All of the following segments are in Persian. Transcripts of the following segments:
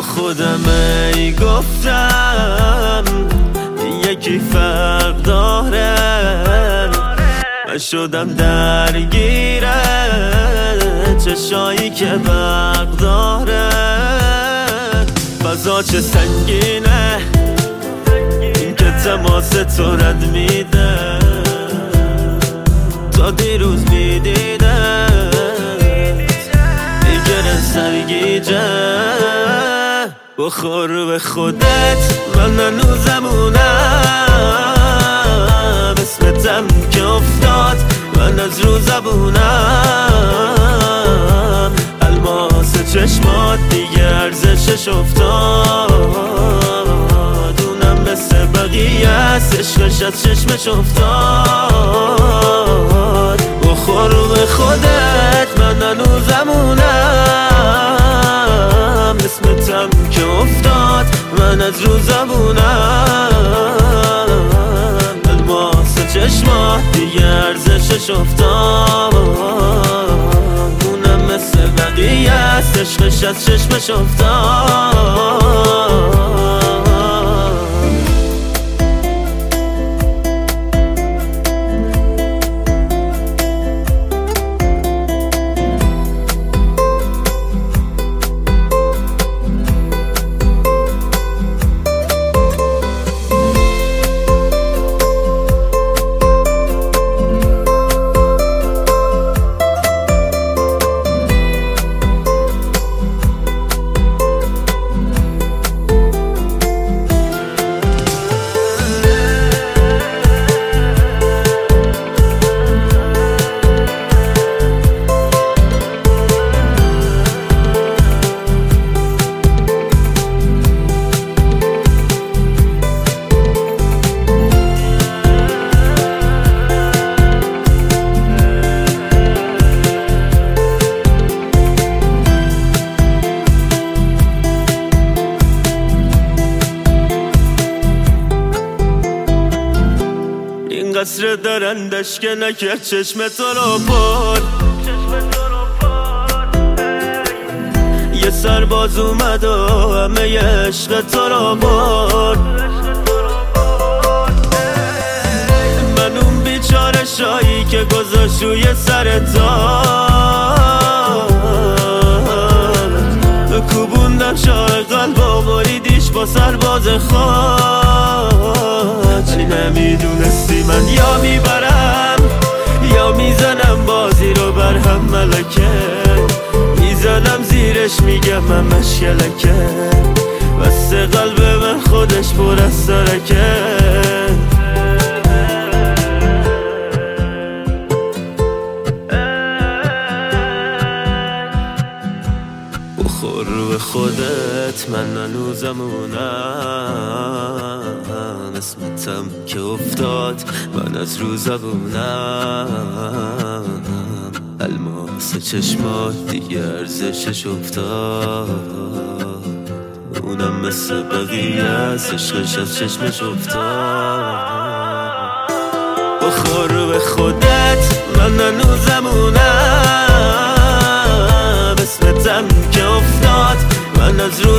خودم ای گفتم یکی فرق داره، من شدم درگیر چشایی که برق داره. فضا چه سنگینه این که تماس تو رد میده، تا دیروز میدیده دیگر سرگیجه. بخور به خودت من هنوزمونم، اسمتم که افتاد من از رو زبونم. الماس چشمات دیگه ارزشش افتاد، اونم مثل بقیه است عشقش از چشمش افتاد. بخور به خودت من هنوزمونم، اسمتم که افتاد من از رو زبونم. الماس چشمات دیگه ارزشش افتاد، اونم مثل بقیه است عشقش از چشمش افتاد. قصر درندش که نکرد چشم تو رو پر، یه سرباز اومد و همه عشق تو رو برد. من اون بیچاره شایی که گذاشت روی سر تار، کوبوندم شاه قلب و بریدیش با سرباز خاک. نمیدونستی من یا میبرم یا میزنم بازی رو بر هم، ملکه میزنم زیرش میگم من مشکلکه، بس قلب من خودش پر از ترکه. بخور به خودت من هنوزمونم، اسمتم که افتاد من از رو زبونم. الماس چشمات دیگه ارزشش افتاد، اونم مثل بقیه از عشقش از چشمش افتاد. بخور به خودت من هنوزمونم، اسمتم که افتاد من از رو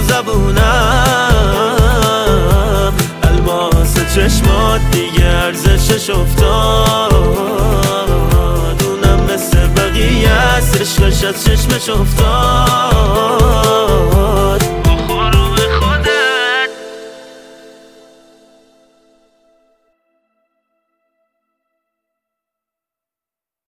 زبونم. الماس چشمات دیگه ارزشش افتاد، اونم مثل بقیه است عشقش از چشمش افتاد.